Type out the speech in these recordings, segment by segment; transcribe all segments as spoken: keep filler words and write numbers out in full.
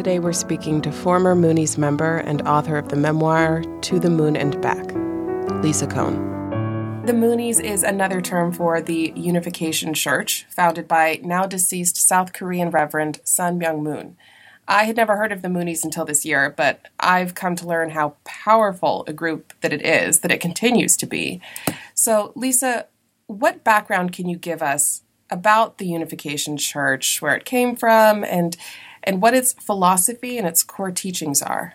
Today we're speaking to former Moonies member and author of the memoir To the Moon and Back, Lisa Cohn. The Moonies is another term for the Unification Church, founded by now-deceased South Korean Reverend Sun Myung Moon. I had never heard of the Moonies until this year, but I've come to learn how powerful a group that it is, that it continues to be. So, Lisa, what background can you give us about the Unification Church, where it came from, and and what its philosophy and its core teachings are?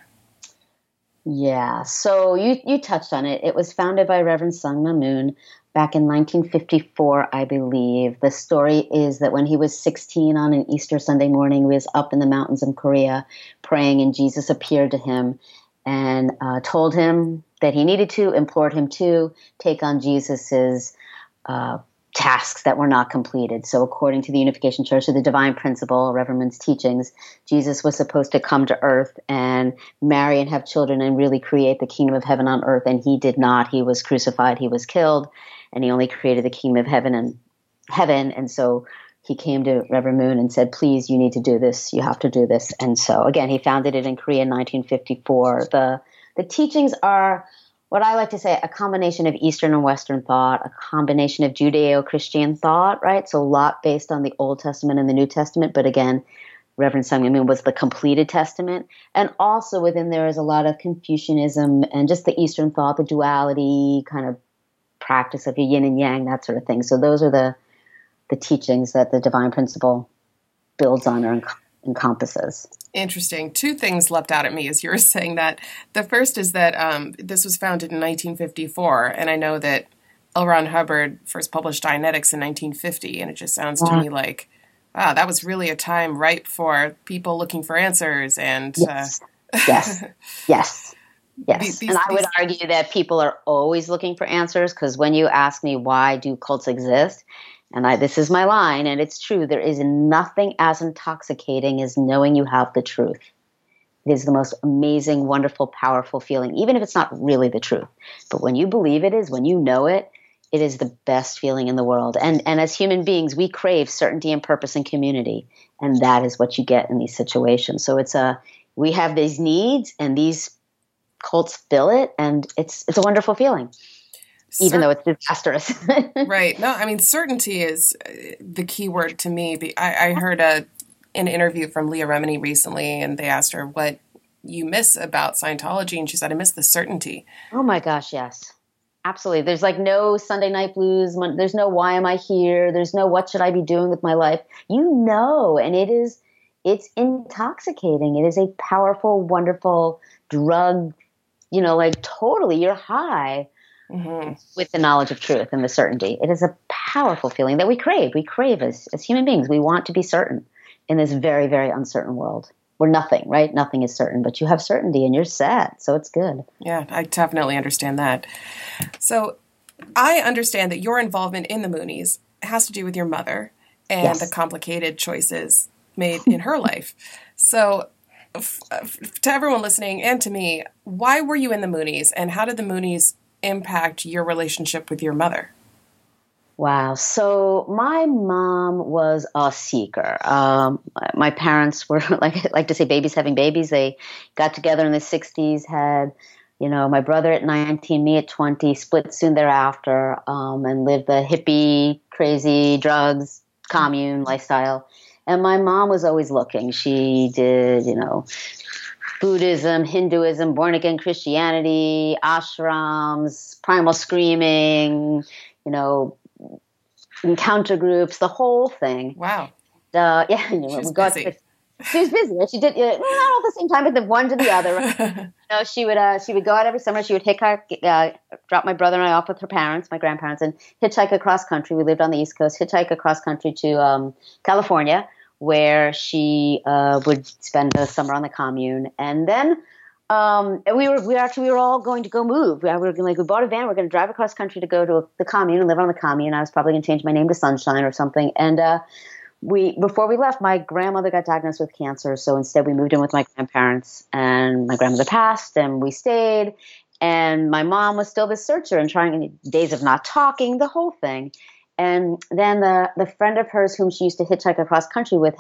Yeah, so you, you touched on it. It was founded by Reverend Sun Myung Moon back in nineteen fifty-four, I believe. The story is that when he was sixteen on an Easter Sunday morning, he was up in the mountains in Korea praying, and Jesus appeared to him and uh, told him that he needed to, implored him to take on Jesus's uh, tasks that were not completed. So according to the Unification Church, or the divine principle, Reverend Moon's teachings, Jesus was supposed to come to earth and marry and have children and really create the kingdom of heaven on earth, and he did not. He was crucified, he was killed, and he only created the kingdom of heaven and heaven. And so he came to Reverend Moon and said, please, you need to do this. You have to do this. And so again, he founded it in Korea in nineteen fifty-four. The, the teachings are what I like to say, a combination of Eastern and Western thought, a combination of Judeo-Christian thought, right? So a lot based on the Old Testament and the New Testament. But again, Reverend Sun Myung Moon was the completed testament. And also within there is a lot of Confucianism and just the Eastern thought, the duality kind of practice of yin and yang, that sort of thing. So those are the the teachings that the divine principle builds on or enc- encompasses. Interesting. Two things leapt out at me as you were saying that. The first is that um, this was founded in nineteen fifty-four, and I know that L. Ron Hubbard first published Dianetics in nineteen fifty, and it just sounds yeah. to me like, wow, that was really a time ripe for people looking for answers. And yes, uh, yes, yes. Yes, these, and I would these... argue that people are always looking for answers, because when you ask me why do cults exist, and I, this is my line, and it's true, there is nothing as intoxicating as knowing you have the truth. It is the most amazing, wonderful, powerful feeling, even if it's not really the truth. But when you believe it is, when you know it, it is the best feeling in the world. And, and as human beings, we crave certainty and purpose and community, and that is what you get in these situations. So it's a we have these needs, and these cults fill it, and it's it's a wonderful feeling. Even Cer- though it's disastrous. Right. No, I mean, certainty is the key word to me. I, I heard a, an interview from Leah Remini recently, and they asked her what you miss about Scientology, and she said, I miss the certainty. Oh my gosh, yes. Absolutely. There's like no Sunday night blues. There's no why am I here? There's no what should I be doing with my life? You know, and it is, it's intoxicating. It is a powerful, wonderful drug, you know, like totally you're high. Mm-hmm. With the knowledge of truth and the certainty. It is a powerful feeling that we crave. We crave as, as human beings. We want to be certain in this very, very uncertain world where nothing, right? Nothing is certain, but you have certainty and you're set. So it's good. Yeah, I definitely understand that. So I understand that your involvement in the Moonies has to do with your mother and yes. the complicated choices made in her life. So f- f- to everyone listening and to me, why were you in the Moonies, and how did the Moonies impact your relationship with your mother? Wow. So my mom was a seeker. Um, my parents were, like I like to say, babies having babies. They got together in the sixties, had, you know, my brother at nineteen, me at twenty, split soon thereafter, um, and lived the hippie, crazy, drugs, commune lifestyle. And my mom was always looking. She did, you know, Buddhism, Hinduism, born-again Christianity, ashrams, primal screaming, you know, encounter groups, the whole thing. Wow. Uh, yeah, you know, she was we got busy. To, she was busy. She did, you know, not all at the same time, but the one to the other. you know, she would uh, she would go out every summer. She would hitchhike, uh, drop my brother and I off with her parents, my grandparents, and hitchhike across country. We lived on the East Coast. Hitchhike across country to um, California, where she uh, would spend the summer on the commune. And then um, and we were we were actually we were all going to go move. We were like we bought a van. We we're going to drive across country to go to the commune and live on the commune. I was probably going to change my name to Sunshine or something. And uh, we before we left, my grandmother got diagnosed with cancer. So instead, we moved in with my grandparents. And my grandmother passed, and we stayed. And my mom was still the searcher and trying days of not talking, the whole thing. And then the, the friend of hers whom she used to hitchhike across country with had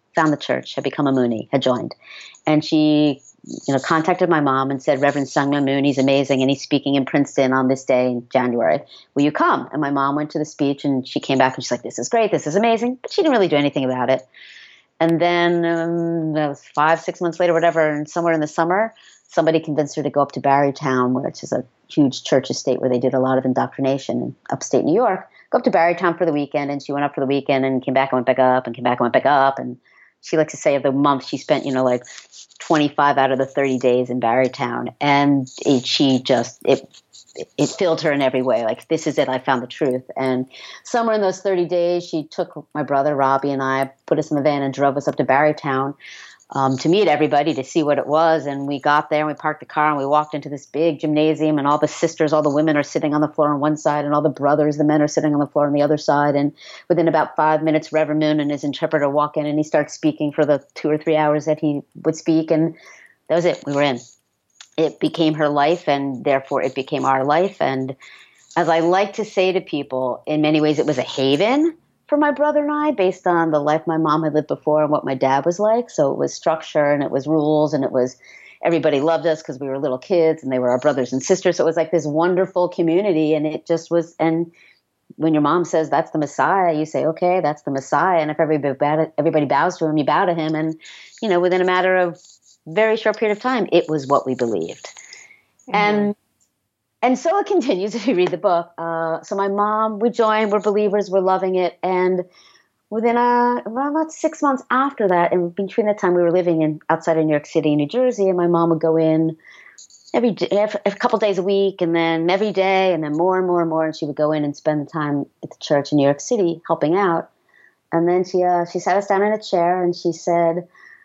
found the church, had become a Moonie, had joined. And she, you know, contacted my mom and said, Reverend Sung Myung Moon, he's amazing, and he's speaking in Princeton on this day in January. Will you come? And my mom went to the speech, and she came back, and she's like, this is great, this is amazing. But she didn't really do anything about it. And then um, that was five, six months later, whatever, and somewhere in the summer, somebody convinced her to go up to Barrytown, which is a huge church estate where they did a lot of indoctrination in upstate New York. Go up to Barrytown for the weekend, and she went up for the weekend and came back and went back up and came back and went back up. And she likes to say of the month she spent, you know, like twenty-five out of the thirty days in Barrytown. And it, she just, it, it filled her in every way. Like, this is it. I found the truth. And somewhere in those thirty days, she took my brother, Robbie, and I, put us in the van and drove us up to Barrytown um, to meet everybody, to see what it was. And we got there and we parked the car and we walked into this big gymnasium, and all the sisters, all the women are sitting on the floor on one side, and all the brothers, the men, are sitting on the floor on the other side. And within about five minutes, Reverend Moon and his interpreter walk in, and he starts speaking for the two or three hours that he would speak. And that was it. We were in. It became her life, and therefore it became our life. And as I like to say to people, in many ways it was a haven for my brother and I, based on the life my mom had lived before and what my dad was like. So it was structure, and it was rules, and it was everybody loved us because we were little kids and they were our brothers and sisters. So it was like this wonderful community, and it just was. And when your mom says that's the Messiah, you say, okay, that's the Messiah. And if everybody, everybody bows to him, you bow to him. And, you know, within a matter of very short period of time, it was what we believed. Mm-hmm. And And so it continues if you read the book. Uh, so my mom, we joined, we're believers, we're loving it. And within a, around about six months after that, and between the time we were living in outside of New York City, New Jersey, and my mom would go in every day, every, a couple days a week, and then every day, and then more and more and more. And she would go in and spend the time at the church in New York City helping out. And then she uh, she sat us down in a chair and she said,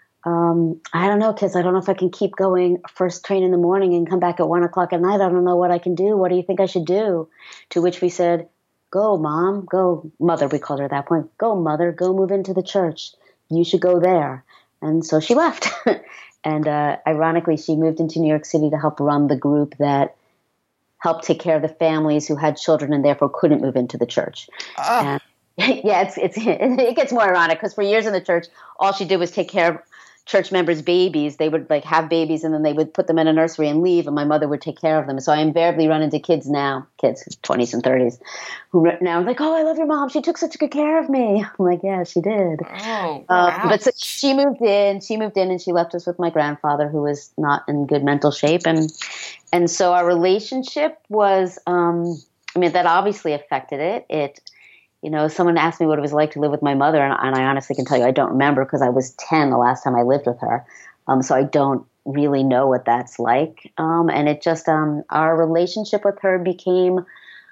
Um, I don't know, kids. I don't know if I can keep going first train in the morning and come back at one o'clock at night. I don't know what I can do. What do you think I should do? To which we said, go, Mom, go. Mother, we called her at that point. Go, Mother, go move into the church. You should go there. And so she left. And uh, ironically, she moved into New York City to help run the group that helped take care of the families who had children and therefore couldn't move into the church. Oh. And, yeah, it's, it's, it gets more ironic because for years in the church, all she did was take care of church members' babies. They would like have babies and then they would put them in a nursery and leave, and my mother would take care of them. So I invariably run into kids now, kids, twenties and thirties, who now are like, oh, I love your mom. She took such good care of me. I'm like, yeah, she did. Oh, wow. um, but so she moved in, she moved in and she left us with my grandfather, who was not in good mental shape. And, and so our relationship was, um, I mean, that obviously affected it. It, You know, someone asked me what it was like to live with my mother, and, and I honestly can tell you I don't remember because I was ten the last time I lived with her. Um, so I don't really know what that's like. Um, and it just, um, our relationship with her became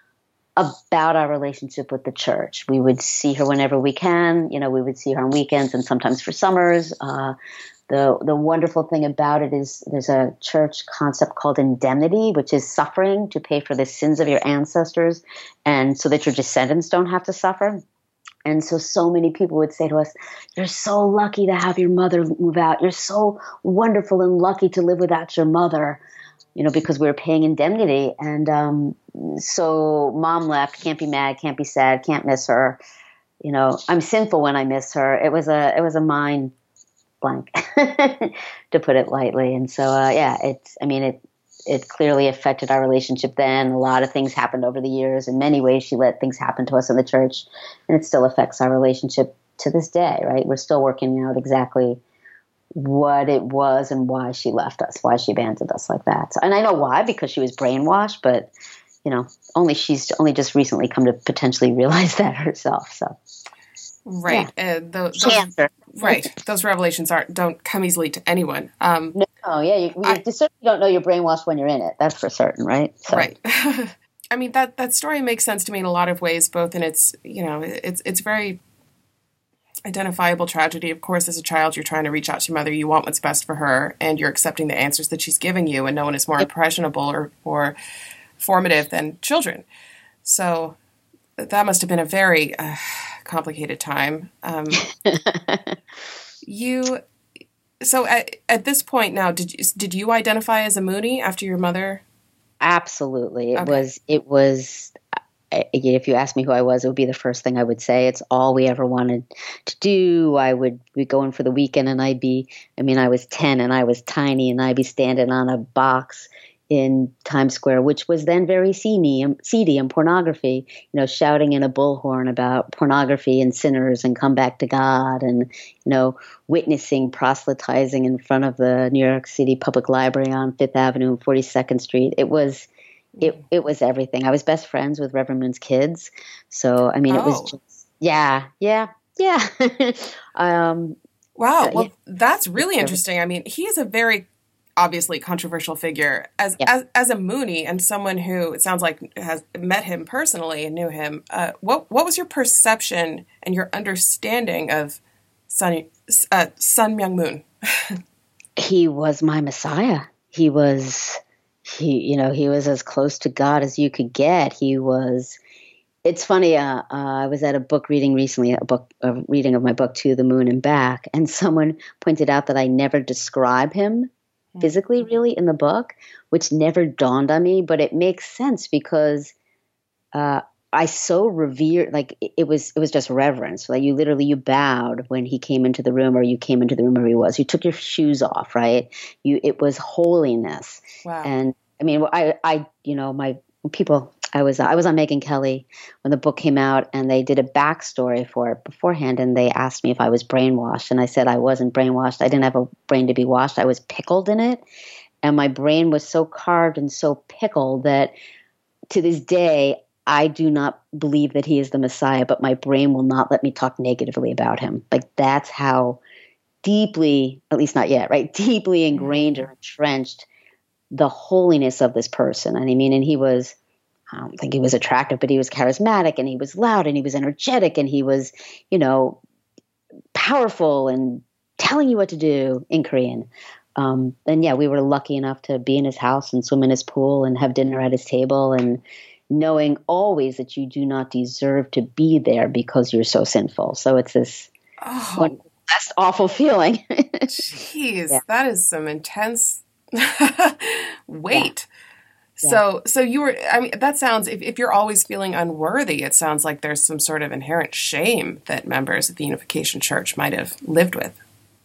about our relationship with the church. We would see her whenever we can. You know, we would see her on weekends and sometimes for summers. Uh, The the wonderful thing about it is there's a church concept called indemnity, which is suffering to pay for the sins of your ancestors and so that your descendants don't have to suffer. And so, so many people would say to us, you're so lucky to have your mother move out. You're so wonderful and lucky to live without your mother, you know, because we were paying indemnity. And um, so mom left, can't be mad, can't be sad, can't miss her. You know, I'm sinful when I miss her. It was a, it was a mind blank, to put it lightly. And so, uh, yeah, it's, I mean, it, it clearly affected our relationship then. A lot of things happened over the years. In many ways, she let things happen to us in the church, and it still affects our relationship to this day, right? We're still working out exactly what it was and why she left us, why she abandoned us like that. So, and I know why, because she was brainwashed, but, you know, only she's only just recently come to potentially realize that herself. So. Right. Yeah. Uh, those, those, right. Those revelations aren't don't come easily to anyone. Um, no, yeah, you, I, you certainly don't know you're brainwashed when you're in it. That's for certain, right? So. Right. I mean, that, that story makes sense to me in a lot of ways, both in its, you know, it's it's very identifiable tragedy. Of course, as a child, you're trying to reach out to your mother. You want what's best for her, and you're accepting the answers that she's giving you, and no one is more impressionable or, or formative than children. So that must have been a very uh, complicated time. Um, you, so at, at this point now, did you, did you identify as a Moonie after your mother? Absolutely. It Okay. was, it was, if you asked me who I was, it would be the first thing I would say. It's all we ever wanted to do. I would be going for the weekend and I'd be, I mean, I was ten and I was tiny and I'd be standing on a box in Times Square, which was then very seedy, seedy and pornography, you know, shouting in a bullhorn about pornography and sinners and come back to God, and, you know, witnessing proselytizing in front of the New York City Public Library on Fifth Avenue and forty-second Street. It was, it, it was everything. I was best friends with Reverend Moon's kids. So, I mean, oh. it was just, yeah, yeah, yeah. um, wow. Well, uh, yeah. That's really interesting. I mean, he is a very obviously controversial figure as, yeah. as as a Moonie and someone who, it sounds like, has met him personally and knew him. Uh, what what was your perception and your understanding of Sun uh, Sun Myung Moon? He was my Messiah. He was he you know he was as close to God as you could get. He was. It's funny. Uh, uh, I was at a book reading recently, a book a reading of my book To the Moon and Back, and someone pointed out that I never describe him physically really in the book, which never dawned on me, but it makes sense because uh, I so revered, like it, it was, it was just reverence. Like you literally, you bowed when he came into the room, or you came into the room where he was. You took your shoes off, right? You, it was holiness. Wow. And I mean, I, I, you know, my people, I was, I was on Megyn Kelly when the book came out, and they did a backstory for it beforehand. And they asked me if I was brainwashed. And I said, I wasn't brainwashed. I didn't have a brain to be washed. I was pickled in it. And my brain was so carved and so pickled that to this day, I do not believe that he is the Messiah, but my brain will not let me talk negatively about him. Like that's how deeply, at least not yet, right? Deeply ingrained or entrenched the holiness of this person. And I mean, and he was, I don't think he was attractive, but he was charismatic and he was loud and he was energetic and he was, you know, powerful and telling you what to do in Korean. Um, and yeah, we were lucky enough to be in his house and swim in his pool and have dinner at his table, and knowing always that you do not deserve to be there because you're so sinful. So it's this oh. one last awful feeling. Jeez, yeah. That is some intense weight. Yeah. So, so you were, I mean, that sounds, if, if you're always feeling unworthy, it sounds like there's some sort of inherent shame that members of the Unification Church might have lived with.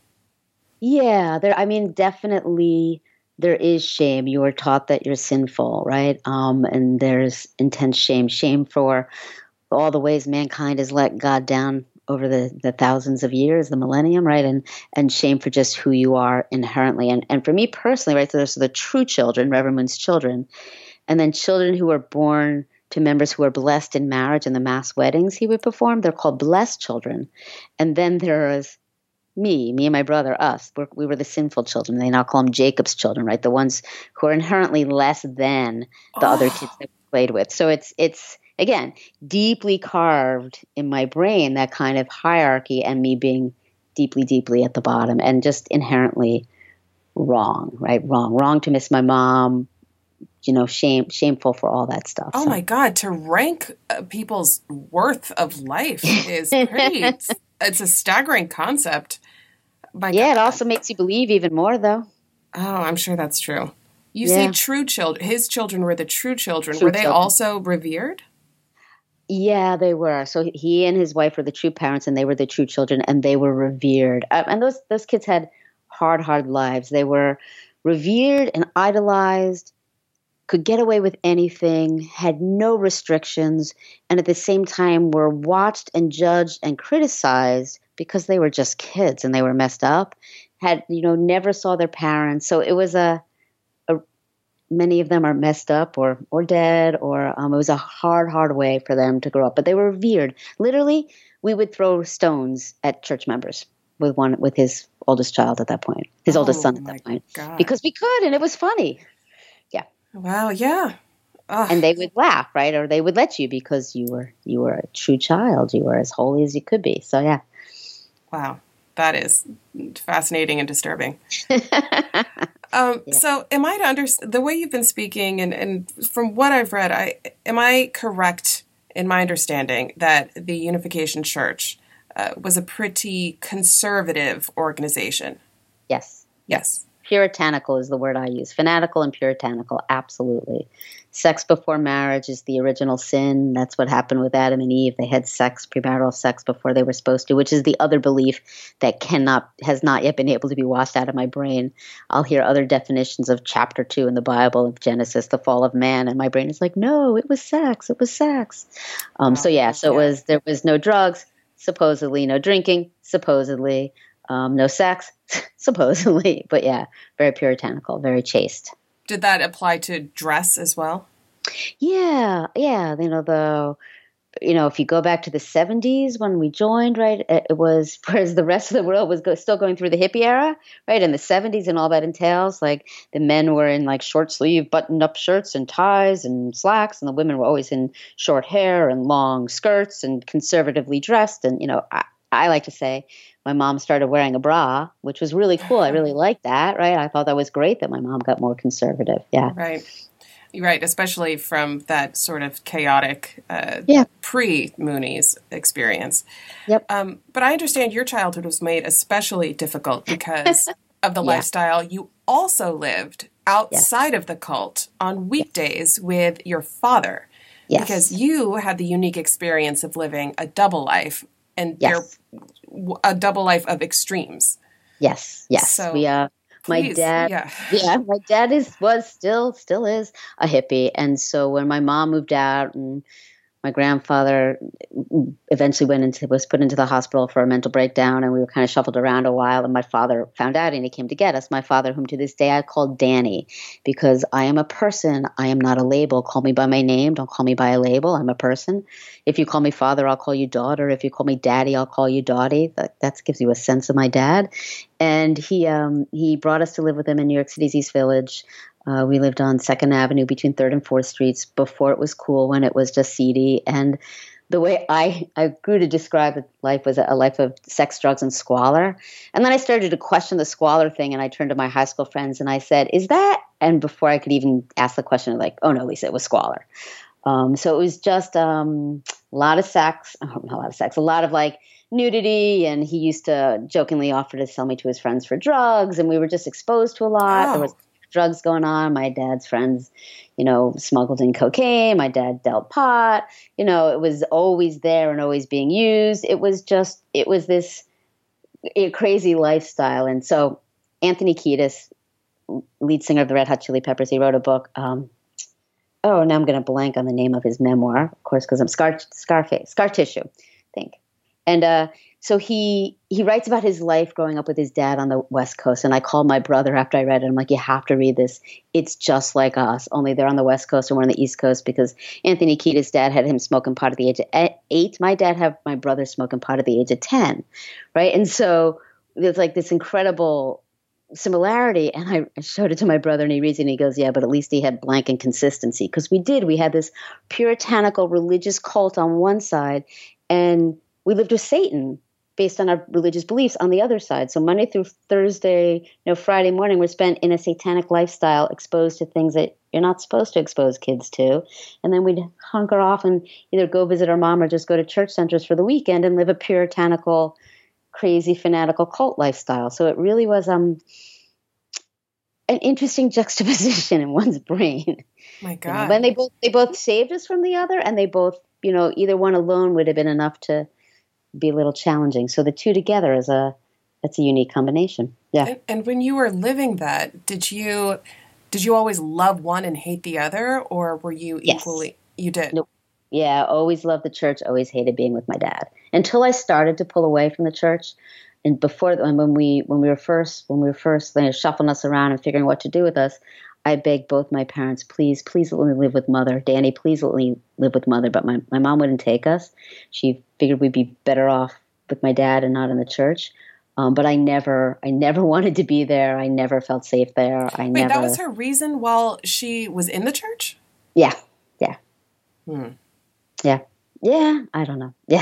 Yeah, there, I mean, definitely there is shame. You are taught that you're sinful, right? Um, and there's intense shame, shame for all the ways mankind has let God down over the, the thousands of years, the millennium, right? And and shame for just who you are inherently. And and for me personally, right, so there's the true children, Reverend Moon's children, and then children who are born to members who are blessed in marriage and the mass weddings he would perform. They're called blessed children. And then there is me, me and my brother, us. We're, we were the sinful children. They now call them Jacob's children, right? The ones who are inherently less than the oh. other kids that we played with. So it's it's again, deeply carved in my brain, that kind of hierarchy and me being deeply, deeply at the bottom and just inherently wrong, right? Wrong, wrong to miss my mom, you know, shame, shameful for all that stuff. Oh so. My God, to rank uh, people's worth of life is pretty, it's, it's a staggering concept. My yeah, God. It also makes you believe even more though. Oh, I'm sure that's true. You yeah. say true children, his children were the true children. True were they children. Also revered? Yeah, they were. So he and his wife were the true parents, and they were the true children, and they were revered. Uh, and those those kids had hard, hard lives. They were revered and idolized, could get away with anything, had no restrictions, and at the same time were watched and judged and criticized because they were just kids and they were messed up. Had, you know, never saw their parents. So it was a many of them are messed up or or dead, or um, it was a hard, hard way for them to grow up. But they were revered. Literally, we would throw stones at church members with one with his oldest child at that point, his oh, oldest son at that point, God. Because we could, and it was funny. Yeah. Wow. Yeah. Ugh. And they would laugh, right, or they would let you because you were you were a true child. You were as holy as you could be. So yeah. Wow, that is fascinating and disturbing. Um, yeah. So am I to understand the way you've been speaking and, and from what I've read, I am I correct in my understanding that the Unification Church uh, was a pretty conservative organization? Yes. Yes. Puritanical is the word I use. Fanatical and puritanical, absolutely. sex before marriage is the original sin. That's what happened with Adam and Eve. They had sex, premarital sex, before they were supposed to, which is the other belief that cannot, has not yet been able to be washed out of my brain. I'll hear other definitions of chapter two in the Bible of Genesis, the fall of man, and my brain is like, no, it was sex. It was sex. Um, so yeah, so it was, there was no drugs, supposedly, no drinking, supposedly, um, no sex, supposedly, but yeah, very puritanical, very chaste. Did that apply to dress as well? Yeah, yeah. You know, the, you know, if you go back to the seventies when we joined, right, it was, whereas the rest of the world was go, still going through the hippie era, right, in the seventies and all that entails, like the men were in like short sleeve buttoned up shirts and ties and slacks, and the women were always in short hair and long skirts and conservatively dressed. And, you know, I, I like to say, my mom started wearing a bra, which was really cool. I really liked that, right? I thought that was great that my mom got more conservative. Yeah. Right. You're right, especially from that sort of chaotic uh, yeah. pre-Moonies experience. Yep. Um, but I understand your childhood was made especially difficult because of the yeah. lifestyle you also lived outside yes. of the cult on weekdays yes. with your father. Yes. Because you had the unique experience of living a double life. And yes. they're a double life of extremes. Yes, yes. So, we uh, my please, dad, yeah. yeah, my dad is was still still is a hippie, and so when my mom moved out and my grandfather eventually went into was put into the hospital for a mental breakdown, and we were kind of shuffled around a while, and my father found out and he came to get us. My father, whom to this day I call Danny, because I am a person, I am not a label. Call me by my name, don't call me by a label. I'm a person. If you call me father, I'll call you daughter. If you call me daddy, I'll call you Dottie. That that gives you a sense of my dad. And he um, he brought us to live with him in New York City's East Village. Uh, we lived on Second Avenue between Third and Fourth Streets before it was cool, when it was just seedy. And the way I, I grew to describe life was a life of sex, drugs, and squalor. And then I started to question the squalor thing, and I turned to my high school friends and I said, is that? And before I could even ask the question, like, oh no, Lisa, it was squalor. Um, so it was just um, a lot of sex, oh, not a lot of sex, a lot of like nudity. And he used to jokingly offer to sell me to his friends for drugs. And we were just exposed to a lot. Oh. There was drugs going on. My dad's friends, you know, smuggled in cocaine. My dad dealt pot. You know, it was always there and always being used. It was just, it was this a crazy lifestyle. And so Anthony Kiedis, lead singer of the Red Hot Chili Peppers, he wrote a book. Um, oh, now I'm going to blank on the name of his memoir, of course, because I'm scar, Scarface, Scar Tissue, I think. And uh, so he he writes about his life growing up with his dad on the West Coast. And I called my brother after I read it. I'm like, you have to read this. It's just like us, only they're on the West Coast and we're on the East Coast, because Anthony Kiedis' dad had him smoking pot at the age of eight. My dad had my brother smoking pot at the age of ten, right? And so there's like this incredible similarity. And I showed it to my brother and he reads it and he goes, yeah, but at least he had blank and consistency. Because we did. We had this puritanical religious cult on one side, and we lived with Satan based on our religious beliefs on the other side. So Monday through Thursday, you know, Friday morning, we're spent in a satanic lifestyle, exposed to things that you're not supposed to expose kids to. And then we'd hunker off and either go visit our mom or just go to church centers for the weekend and live a puritanical, crazy, fanatical cult lifestyle. So it really was um, an interesting juxtaposition in one's brain. My God. You know, when they both, they both saved us from the other, and they both, you know, either one alone would have been enough to be a little challenging. So the two together is a, that's a unique combination. Yeah. And, and when you were living that, did you, did you always love one and hate the other, or were you yes. equally, you did? Nope. Yeah. Always loved the church. Always hated being with my dad until I started to pull away from the church. And before, when we, when we were first, when we were first you know, shuffling us around and figuring what to do with us, I begged both my parents, please, please let me live with mother. Danny, please let me live with mother. But my, my mom wouldn't take us. She figured we'd be better off with my dad and not in the church. Um, but I never, I never wanted to be there. I never felt safe there. I Wait, never. that was her reason while she was in the church? Yeah. Yeah. Hmm. Yeah. Yeah. I don't know. Yeah.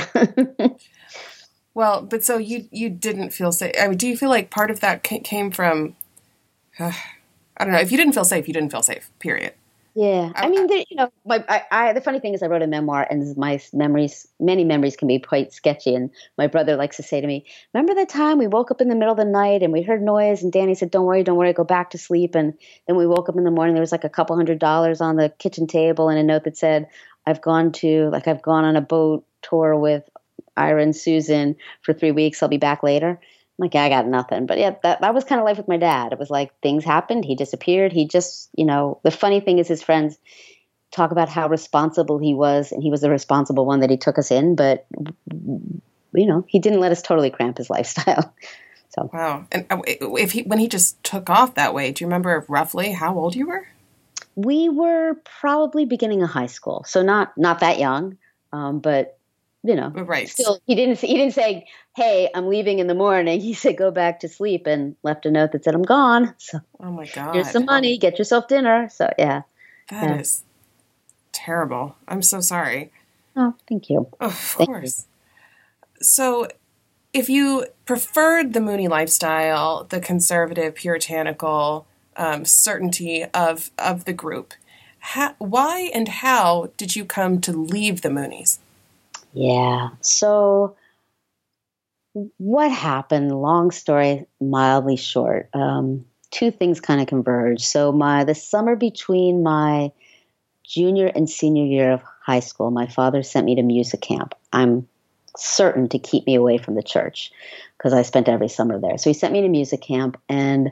Well, but so you, you didn't feel safe. I mean, do you feel like part of that came from, uh, I don't know, if you didn't feel safe, you didn't feel safe, period. Yeah, I, I mean, there, you know, my I, I the funny thing is, I wrote a memoir, and my memories, many memories, can be quite sketchy. And my brother likes to say to me, "Remember the time we woke up in the middle of the night and we heard noise?" And Danny said, "Don't worry, don't worry, go back to sleep." And then we woke up in the morning. There was like a couple hundred dollars on the kitchen table, and a note that said, "I've gone to like I've gone on a boat tour with Ira and Susan for three weeks. I'll be back later." I'm like, yeah, I got nothing. But yeah, that, that was kind of life with my dad. It was like things happened. He disappeared. He just, you know, the funny thing is his friends talk about how responsible he was, and he was the responsible one that he took us in. But, you know, he didn't let us totally cramp his lifestyle. So wow. And if he, when he just took off that way, do you remember roughly how old you were? We were probably beginning of high school. So not, not that young, um, but you know, right. Still, he didn't. He didn't say, "Hey, I'm leaving in the morning." He said, "Go back to sleep," and left a note that said, "I'm gone." So, oh my god, here's some money. Get yourself dinner. So, yeah, that yeah. is terrible. I'm so sorry. Oh, thank you. Oh, of thank course. You. So, if you preferred the Mooney lifestyle, the conservative, puritanical um, certainty of of the group, how, why and how did you come to leave the Moonies? Yeah. So what happened, long story, mildly short, um, two things kind of converged. So my the summer between my junior and senior year of high school, my father sent me to music camp. I'm certain to keep me away from the church because I spent every summer there. So he sent me to music camp, and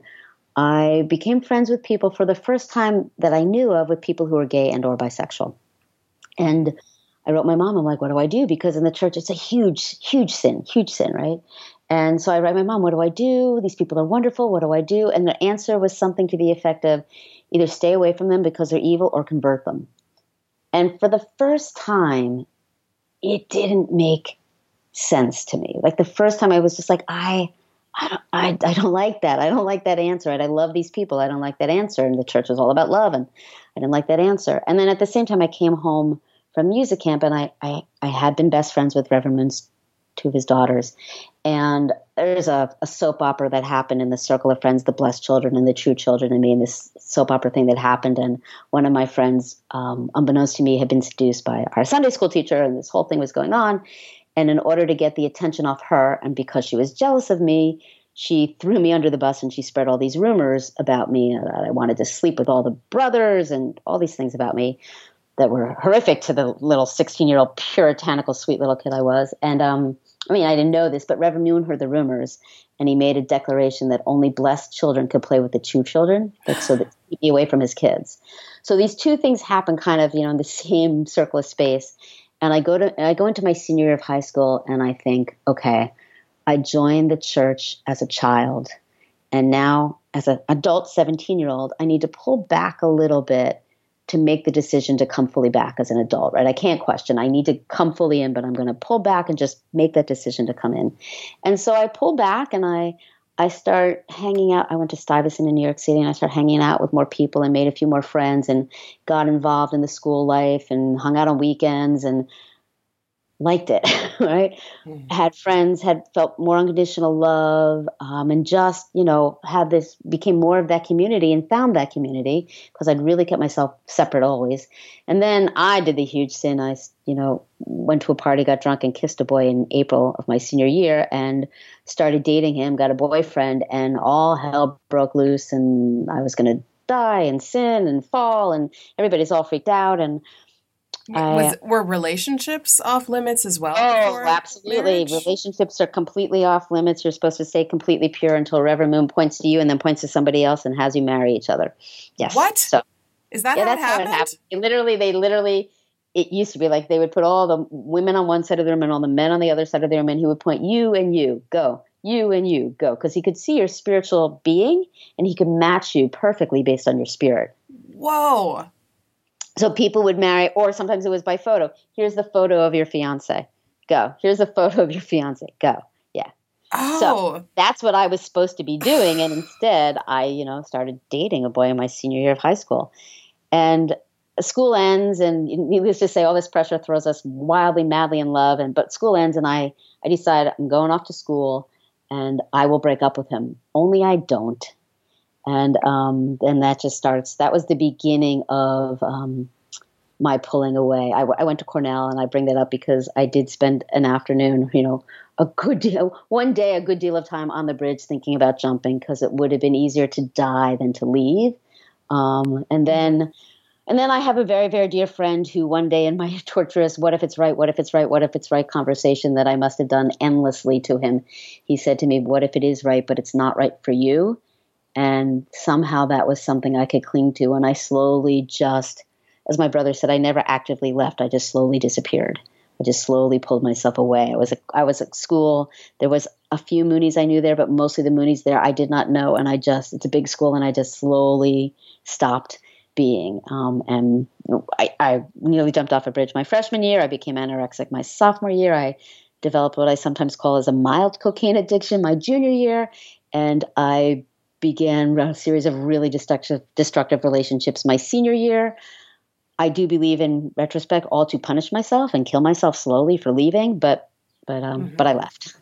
I became friends with people for the first time that I knew of, with people who were gay and or bisexual. And I wrote my mom, I'm like, what do I do? Because in the church, it's a huge, huge sin, huge sin, right? And so I write my mom, what do I do? These people are wonderful. What do I do? And the answer was something to the effect of either stay away from them because they're evil or convert them. And for the first time, it didn't make sense to me. Like the first time I was just like, I, I don't, I, I don't like that. I don't like that answer. And I love these people. I don't like that answer. And the church was all about love, and I didn't like that answer. And then at the same time, I came home from music camp, and I, I, I had been best friends with Reverend Moon's two of his daughters. And there's a, a soap opera that happened in the circle of friends, The Blessed Children and The True Children, and me, and this soap opera thing that happened. And one of my friends, um, unbeknownst to me, had been seduced by our Sunday school teacher, and this whole thing was going on. And in order to get the attention off her, and because she was jealous of me, she threw me under the bus, and she spread all these rumors about me, that I wanted to sleep with all the brothers and all these things about me that were horrific to the little sixteen-year-old puritanical, sweet little kid I was. And um, I mean, I didn't know this, but Reverend Moon heard the rumors, and he made a declaration that only blessed children could play with the true children, like so that keep me away from his kids. So these two things happen kind of, you know, in the same circle of space. And I go to I go into my senior year of high school, and I think, okay, I joined the church as a child, and now as an adult seventeen-year-old, I need to pull back a little bit to make the decision to come fully back as an adult, right? I can't question. I need to come fully in, but I'm going to pull back and just make that decision to come in. And so I pull back, and I I start hanging out. I went to Stuyvesant in New York City, and I started hanging out with more people and made a few more friends and got involved in the school life and hung out on weekends and liked it, right? Mm. Had friends, had felt more unconditional love, um, and just, you know, had this, became more of that community and found that community because I'd really kept myself separate always. And then I did the huge sin. I, you know, went to a party, got drunk, and kissed a boy in April of my senior year and started dating him, got a boyfriend, and all hell broke loose, and I was going to die and sin and fall, and everybody's all freaked out. And Was, uh, were relationships off limits as well? Oh, absolutely. Marriage? Relationships are completely off limits. You're supposed to stay completely pure until Reverend Moon points to you and then points to somebody else and has you marry each other. Yes. What? So, Is that yeah, how, that's it happened? how it happened? It literally, they literally, it used to be like they would put all the women on one side of the room and all the men on the other side of the room, and he would point, you and you, go. You and you, go. Because he could see your spiritual being, and he could match you perfectly based on your spirit. Whoa. So people would marry, or sometimes it was by photo. Here's the photo of your fiance. Go. Here's a photo of your fiance. Go. Yeah. Oh. So that's what I was supposed to be doing. And instead, I, you know, started dating a boy in my senior year of high school. And school ends, and needless to say, all this pressure throws us wildly, madly in love. And but school ends, and I, I decide I'm going off to school, and I will break up with him. Only I don't. And um, then that just starts, that was the beginning of um, my pulling away. I, w- I went to Cornell, and I bring that up because I did spend an afternoon, you know, a good deal, one day, a good deal of time on the bridge thinking about jumping, because it would have been easier to die than to leave. Um, and then, and then I have a very, very dear friend who one day in my torturous, what if it's right, what if it's right, what if it's right conversation that I must have done endlessly to him, he said to me, what if it is right, but it's not right for you? And somehow that was something I could cling to. And I slowly just, as my brother said, I never actively left. I just slowly disappeared. I just slowly pulled myself away. I was at, I was at school. There was a few Moonies I knew there, but mostly the Moonies there I did not know. And I just, it's a big school, and I just slowly stopped being. Um, and I, I nearly jumped off a bridge my freshman year. I became anorexic my sophomore year. I developed what I sometimes call as a mild cocaine addiction my junior year. And I began a series of really destructive, destructive relationships my senior year. I do believe, in retrospect, all to punish myself and kill myself slowly for leaving, but but um, mm-hmm. but I left.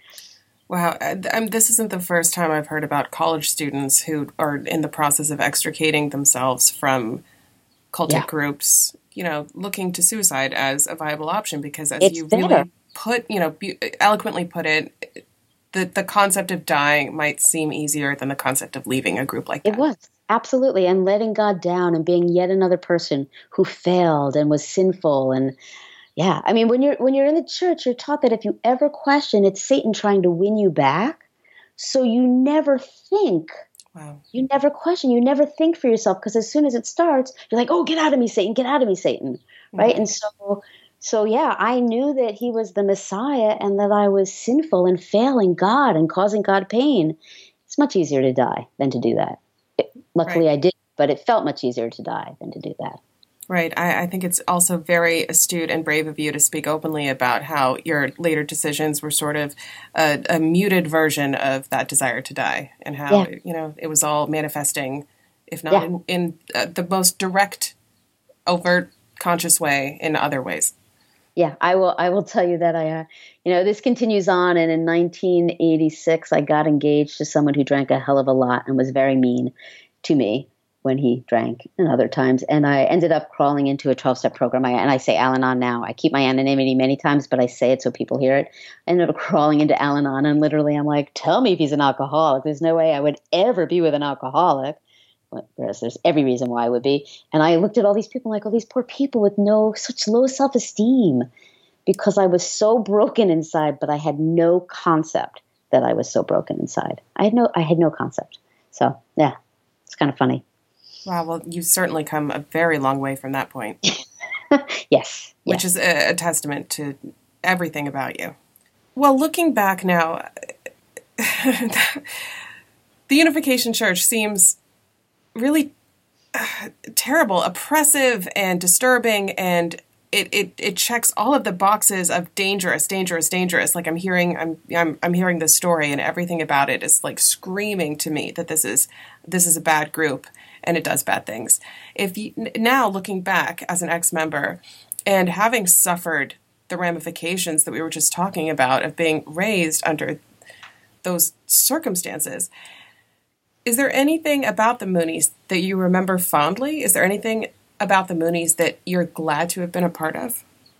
Wow, um, this isn't the first time I've heard about college students who are in the process of extricating themselves from cultic yeah. groups, you know, looking to suicide as a viable option, because as it's you there. really put, you know, be, eloquently put it, the the concept of dying might seem easier than the concept of leaving a group like that. It was. Absolutely. And letting God down and being yet another person who failed and was sinful. And yeah, I mean, when you're, when you're in the church, you're taught that if you ever question, it's Satan trying to win you back. So you never think, wow. you never question, you never think for yourself, because as soon as it starts, you're like, oh, get out of me, Satan, get out of me, Satan. Mm-hmm. Right. And so, so yeah, I knew that he was the Messiah and that I was sinful and failing God and causing God pain. It's much easier to die than to do that. It, luckily, right. I did, but it felt much easier to die than to do that. Right. I, I think it's also very astute and brave of you to speak openly about how your later decisions were sort of a, a muted version of that desire to die, and how, yeah. you know, it was all manifesting, if not yeah. in, in uh, the most direct, overt, conscious way, in other ways. Yeah, I will. I will tell you that I, uh, you know, this continues on. And in nineteen eighty-six, I got engaged to someone who drank a hell of a lot and was very mean to me when he drank, and other times. And I ended up crawling into a twelve-step program. I, and I say Al-Anon now. I keep my anonymity many times, but I say it so people hear it. I ended up crawling into Al-Anon, and literally, I'm like, tell me if he's an alcoholic. There's no way I would ever be with an alcoholic. Whereas there's every reason why I would be. And I looked at all these people like, all these poor people with no such low self-esteem, because I was so broken inside, but I had no concept that I was so broken inside. I had no, I had no concept. So yeah, it's kind of funny. Wow. Well, you've certainly come a very long way from that point. Yes. Which yes. is a, a testament to everything about you. Well, looking back now, the Unification Church seems really uh, terrible, oppressive, and disturbing, and it, it it checks all of the boxes of dangerous, dangerous, dangerous. Like I'm hearing, I'm I'm I'm hearing this story, and everything about it is like screaming to me that this is this is a bad group and it does bad things. If you, now looking back as an ex-member and having suffered the ramifications that we were just talking about of being raised under those circumstances, is there anything about the Moonies that you remember fondly? Is there anything about the Moonies that you're glad to have been a part of?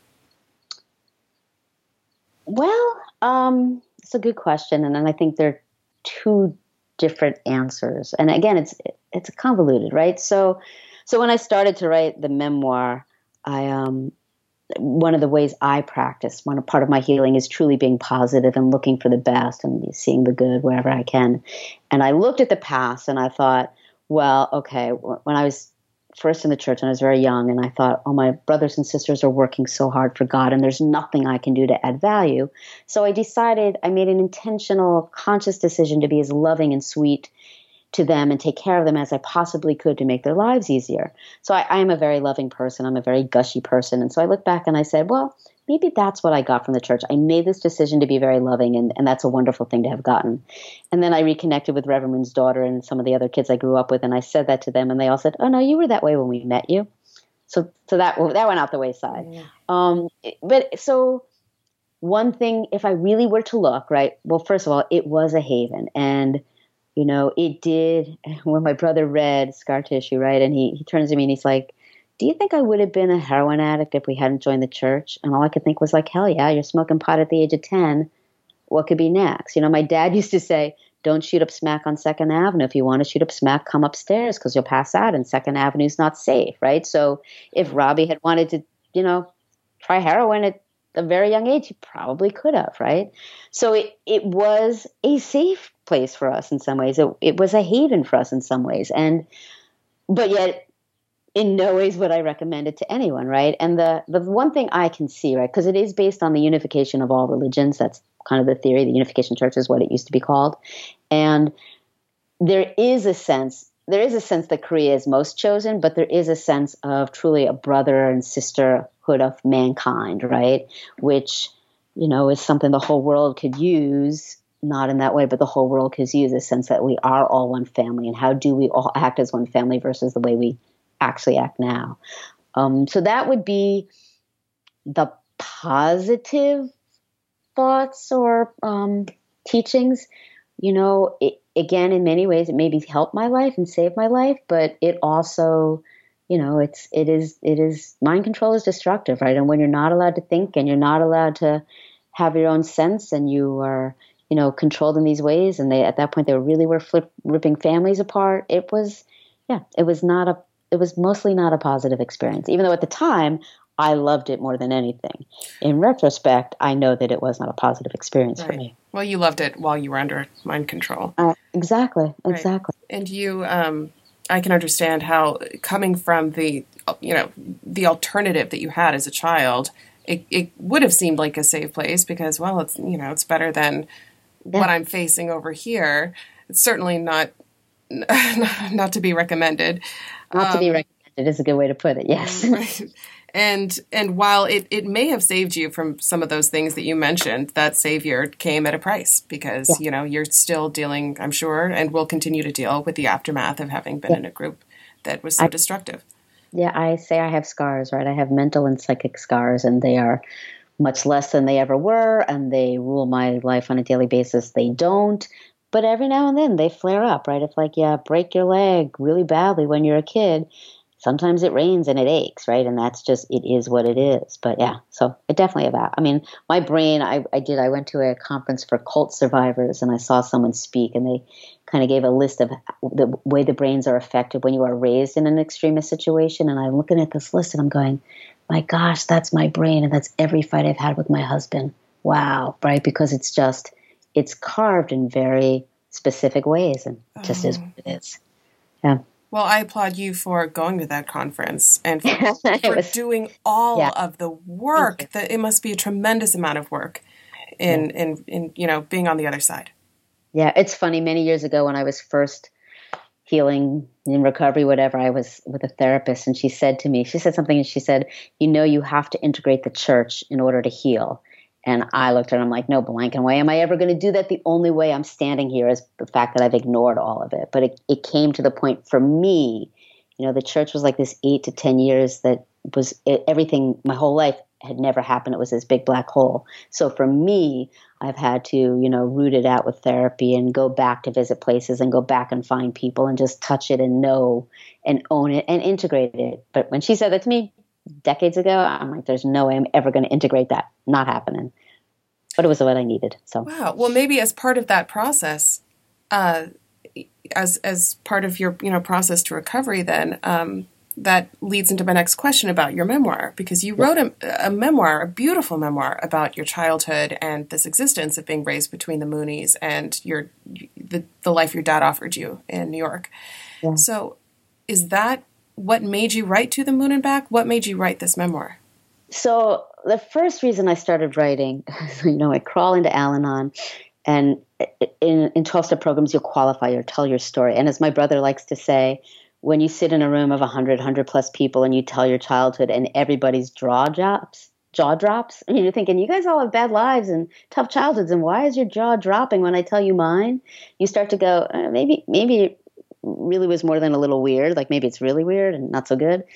Well, um, it's a good question, and then I think there are two different answers. And again, it's it's convoluted, right? So, so when I started to write the memoir, I um, one of the ways I practice, one part of my healing is truly being positive and looking for the best and seeing the good wherever I can. And I looked at the past and I thought, well, okay, when I was first in the church and I was very young, and I thought, oh, my brothers and sisters are working so hard for God and there's nothing I can do to add value. So I decided, I made an intentional, conscious decision to be as loving and sweet to them and take care of them as I possibly could to make their lives easier. So I, I am a very loving person. I'm a very gushy person. And so I look back and I said, well, maybe that's what I got from the church. I made this decision to be very loving, and, and that's a wonderful thing to have gotten. And then I reconnected with Reverend Moon's daughter and some of the other kids I grew up with, and I said that to them, and they all said, oh, no, you were that way when we met you. So so that that went out the wayside. Yeah. Um, but so one thing, if I really were to look, right, well, first of all, it was a haven. And you know, it did. When my brother read Scar Tissue, right, and he, he turns to me and he's like, do you think I would have been a heroin addict if we hadn't joined the church? And all I could think was like, hell yeah, you're smoking pot at the age of ten. What could be next? You know, my dad used to say, don't shoot up smack on Second Avenue. If you want to shoot up smack, come upstairs because you'll pass out and Second Avenue's not safe, right? So if Robbie had wanted to, you know, try heroin at a very young age, he probably could have, right? So it, it was a safe place for us in some ways. It, it was a haven for us in some ways. And, but yet, in no ways would I recommend it to anyone, right? And the the one thing I can see, right, because it is based on the unification of all religions. That's kind of the theory. The Unification Church is what it used to be called. And there is a sense, there is a sense that Korea is most chosen, but there is a sense of truly a brother and sisterhood of mankind, right? Which, you know, is something the whole world could use. Not in that way, but the whole world could use a sense that we are all one family. And how do we all act as one family versus the way we actually act now. Um, so that would be the positive thoughts or um, teachings. You know, it, again, in many ways, it maybe helped my life and saved my life, but it also, you know, it's it is it is mind control is destructive, right? And when you're not allowed to think and you're not allowed to have your own sense, and you are, you know, controlled in these ways, and they at that point they really were flip, ripping families apart. It was, yeah, it was not a It was mostly not a positive experience, even though at the time I loved it more than anything. In retrospect, I know that it was not a positive experience right. for me. Well, you loved it while you were under mind control. Uh, exactly, exactly. Right. And you, um, I can understand how coming from the, you know, the alternative that you had as a child, it, it would have seemed like a safe place because, well, it's, you know, it's better than yeah. what I'm facing over here. It's certainly not, not to be recommended. Not to be um, recommended is a good way to put it, yes. Right. And and while it, it may have saved you from some of those things that you mentioned, that savior came at a price because, yeah. you know, you're still dealing, I'm sure, and will continue to deal with the aftermath of having been yeah. in a group that was so I, destructive. Yeah, I say I have scars, right? I have mental and psychic scars, and they are much less than they ever were, and they rule my life on a daily basis. They don't. But every now and then they flare up, right? If like, yeah, break your leg really badly when you're a kid, sometimes it rains and it aches, right? And that's just, it is what it is. But yeah, so it definitely about, I mean, my brain, I, I did, I went to a conference for cult survivors and I saw someone speak and they kind of gave a list of the way the brains are affected when you are raised in an extremist situation. And I'm looking at this list and I'm going, my gosh, that's my brain. And that's every fight I've had with my husband. Wow, right? Because it's just, it's carved in very specific ways and it just oh. is what it is. Yeah. Well, I applaud you for going to that conference and for, for was, doing all yeah. of the work. That it must be a tremendous amount of work in, yeah. in, in, you know, being on the other side. Yeah, it's funny. Many years ago when I was first healing, in recovery, whatever, I was with a therapist and she said to me, she said something and she said, you know, you have to integrate the church in order to heal. And I looked at her and I'm like, no blanking way. Am I ever going to do that? The only way I'm standing here is the fact that I've ignored all of it. But it, it came to the point for me, you know, the church was like this eight to ten years that was it, everything, my whole life had never happened. It was this big black hole. So for me, I've had to, you know, root it out with therapy and go back to visit places and go back and find people and just touch it and know and own it and integrate it. But when she said that to me, decades ago, I'm like, there's no way I'm ever going to integrate that. Not happening. But it was what I needed. So wow. Well, maybe as part of that process, uh, as as part of your you know process to recovery, then um, that leads into my next question about your memoir, because you wrote a, a memoir, a beautiful memoir about your childhood and this existence of being raised between the Moonies and your the the life your dad offered you in New York. Yeah. So, is that what made you write To the Moon and Back? What made you write this memoir? So the first reason I started writing, you know, I crawl into Al-Anon, and in, in twelve-step programs, you'll qualify or tell your story. And as my brother likes to say, when you sit in a room of one hundred, one hundred plus people and you tell your childhood and everybody's jaw drops, jaw drops, I mean, you're thinking, you guys all have bad lives and tough childhoods, and why is your jaw dropping when I tell you mine? You start to go, uh, maybe, maybe it really was more than a little weird, like maybe it's really weird and not so good.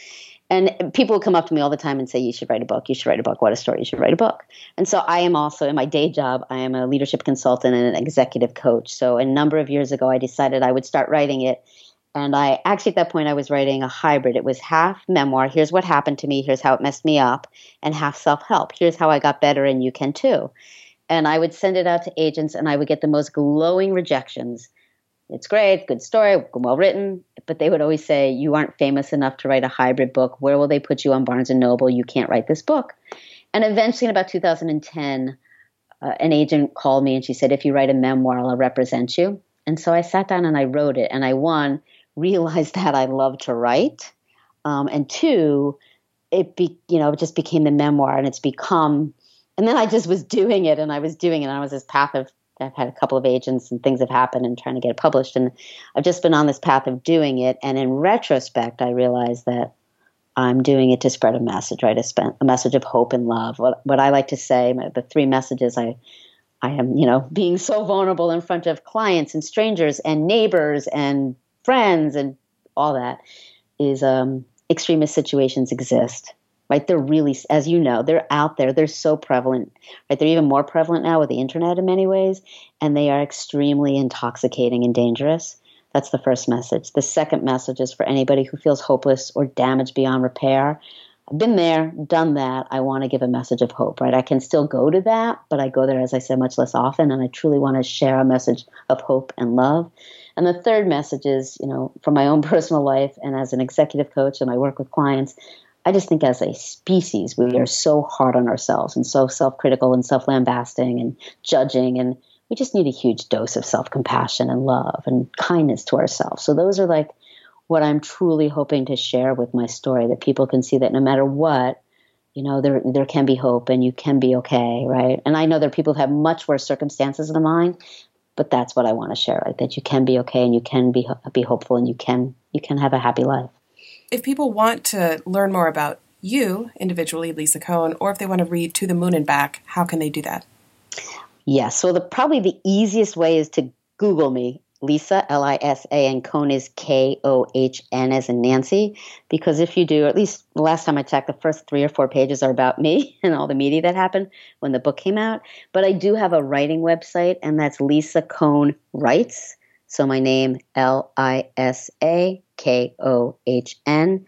And people will come up to me all the time and say, you should write a book. You should write a book. What a story. You should write a book. And so I am also, in my day job, I am a leadership consultant and an executive coach. So a number of years ago, I decided I would start writing it. And I actually, at that point, I was writing a hybrid. It was half memoir. Here's what happened to me. Here's how it messed me up. And half self-help. Here's how I got better, and you can too. And I would send it out to agents, and I would get the most glowing rejections. It's great, good story, well written. But they would always say, you aren't famous enough to write a hybrid book. Where will they put you on Barnes and Noble? You can't write this book. And eventually, in about two thousand ten, uh, an agent called me, and she said, if you write a memoir, I'll represent you. And so I sat down and I wrote it. And I, one, realized that I love to write. Um, and two, it be, you know, it just became the memoir, and it's become, and then I just was doing it and I was doing it. And I was this path of, I've had a couple of agents and things have happened and trying to get it published. And I've just been on this path of doing it. And in retrospect, I realized that I'm doing it to spread a message, right? A, a message of hope and love. What, what I like to say, my, the three messages I, I am, you know, being so vulnerable in front of clients and strangers and neighbors and friends and all that is um, extremist situations exist, right? They're really, as you know, they're out there. They're so prevalent, right? They're even more prevalent now with the internet in many ways, and they are extremely intoxicating and dangerous. That's the first message. The second message is for anybody who feels hopeless or damaged beyond repair. I've been there, done that. I want to give a message of hope, right? I can still go to that, but I go there, as I said, much less often, and I truly want to share a message of hope and love. And the third message is, you know, from my own personal life and as an executive coach and I work with clients, I just think as a species, we are so hard on ourselves and so self-critical and self-lambasting and judging. And we just need a huge dose of self-compassion and love and kindness to ourselves. So those are like what I'm truly hoping to share with my story, that people can see that no matter what, you know, there there can be hope and you can be okay, right? And I know there are people who have much worse circumstances than mine, but that's what I want to share, right? That you can be okay and you can be be hopeful and you can you can have a happy life. If people want to learn more about you individually, Lisa Cohn, or if they want to read To the Moon and Back, how can they do that? Yeah, so the probably the easiest way is to Google me, Lisa, L I S A, and Cohn is K O H N as in Nancy, because if you do, at least the last time I checked, the first three or four pages are about me and all the media that happened when the book came out. But I do have a writing website, and that's Lisa Cohn Writes. So my name, L I S A K O H N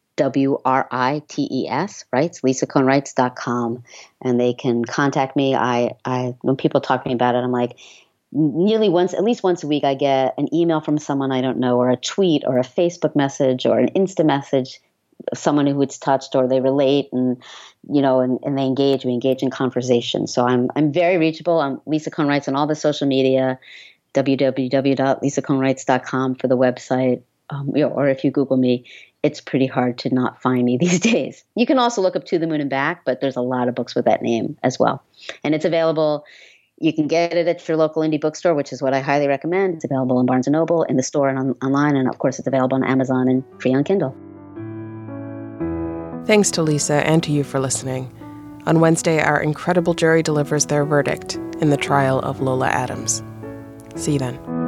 W R I T E S, Writes, lisa cohn writes dot com. And they can contact me. I, I, when people talk to me about it, I'm like, nearly once, at least once a week, I get an email from someone I don't know, or a tweet, or a Facebook message, or an Insta message, someone who it's touched, or they relate, and you know, and, and they engage. We engage in conversation. So I'm I'm very reachable. I'm Lisa Cohn Writes on all the social media. w w w dot lisa cohn writes dot com for the website, um, you know, or if you Google me, it's pretty hard to not find me these days. You can also look up To the Moon and Back, but there's a lot of books with that name as well, and it's available. You can get it at your local indie bookstore, which is what I highly recommend. It's available in Barnes and Noble, in the store, and on, online. And, of course, it's available on Amazon and free on Kindle. Thanks to Lisa and to you for listening. On Wednesday, our incredible jury delivers their verdict in the trial of Lola Adams. See you then.